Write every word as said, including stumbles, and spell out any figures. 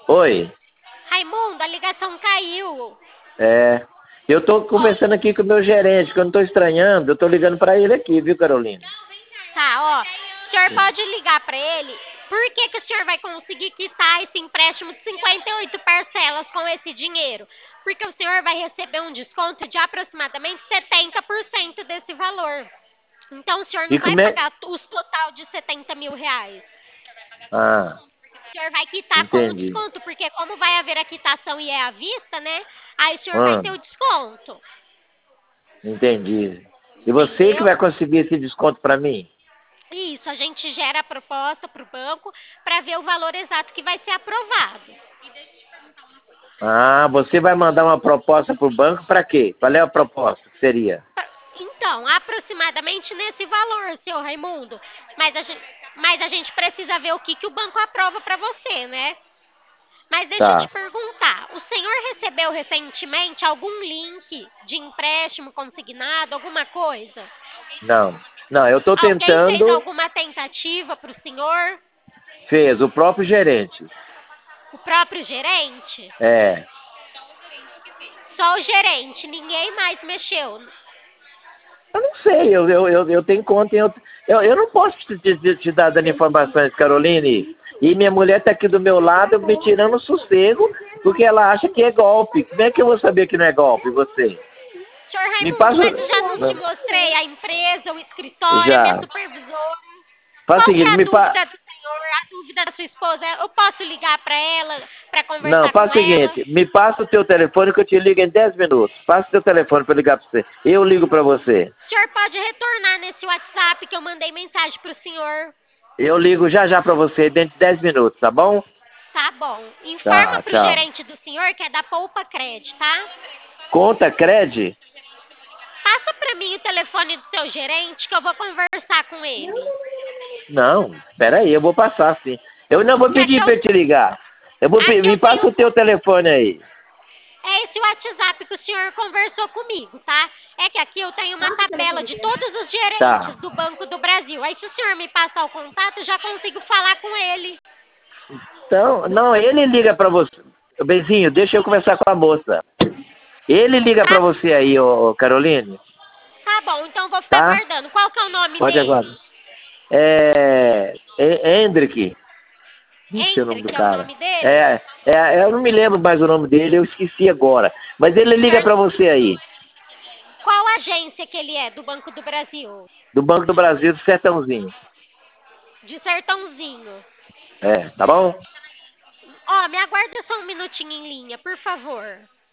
Oi. Raimundo, a ligação caiu. É. Eu tô conversando aqui com o meu gerente, que eu não tô estranhando, eu tô ligando pra ele aqui, viu, Carolina? Tá, ó. O senhor pode ligar pra ele. Por que, que o senhor vai conseguir quitar esse empréstimo de cinquenta e oito parcelas com esse dinheiro? Porque o senhor vai receber um desconto de aproximadamente setenta por cento desse valor. Então o senhor E não vai como é... pagar os total de setenta mil reais. Ah, O senhor vai quitar com o entendi. desconto, porque como vai haver a quitação e é à vista, né? Aí o senhor vai Ah, ter o desconto. entendi. E você que vai Entendeu? conseguir esse desconto pra mim? Isso, a gente gera a proposta para o banco para ver o valor exato que vai ser aprovado. Ah, você vai mandar uma proposta pro banco pra quê? Qual é a proposta que seria? Então, aproximadamente nesse valor, seu Raimundo. Mas a gente, mas a gente precisa ver o que, que o banco aprova para você, né? Mas deixa eu te Tá. perguntar, o senhor recebeu recentemente algum link de empréstimo consignado, alguma coisa? Não. Não, eu tô Alguém fez tentando... alguma tentativa para o senhor? Fez, o próprio gerente. O próprio gerente? É. Só o gerente, ninguém mais mexeu. Eu não sei, eu, eu, eu, eu tenho conta em outro... Eu, eu não posso te, te, te dar dando informações, Caroline. E minha mulher tá aqui do meu lado me tirando sossego, porque ela acha que é golpe. Como é que eu vou saber que não é golpe, você? Senhor Me Raimundo, passa... mas eu já não te mostrei a empresa, o escritório, a minha Já. supervisora. Faz o Qual que é seguinte, a me pa... dúvida do senhor, a dúvida da sua esposa? Eu posso ligar para ela, para Não, conversar faz com o ela? seguinte, me passa o teu telefone que eu te ligo em dez minutos. Passa o teu telefone para ligar para você. Eu ligo para você. O senhor pode retornar nesse WhatsApp que eu mandei mensagem para o senhor. Eu ligo já já para você dentro de dez minutos, tá bom? Tá bom. Informa Tá, para o tchau. gerente do senhor que é da Poupa Cred, tá? Conta Cred? Passa para mim o telefone do seu gerente que eu vou conversar com ele. Não, espera aí, eu vou passar sim. Eu não vou Que aqui pedir eu, para ele te ligar. Eu vou pe- aqui me eu passa tenho. o teu telefone aí. É esse WhatsApp que o senhor conversou comigo, tá? É que aqui eu tenho uma tabela de todos os Tá. gerentes do Banco do Brasil. Aí se o senhor me passar o contato, eu já consigo falar com ele. Então, não, ele liga para você. Benzinho, deixa eu conversar com a moça. Ele liga para Tá, você aí, ô Caroline, tá bom, então eu vou ficar tá? aguardando. Qual que é o nome Pode aguardar. dele? É, é Hendrick. Não sei o nome Hendrick do é o cara. nome dele? É, é, eu não me lembro mais o nome dele, eu esqueci agora. Mas ele O liga senhor, pra você aí, qual agência que ele é do Banco do Brasil? do Banco do Brasil do Sertãozinho. De Sertãozinho. É, tá bom? Ó, me aguarda só um minutinho em linha, por favor.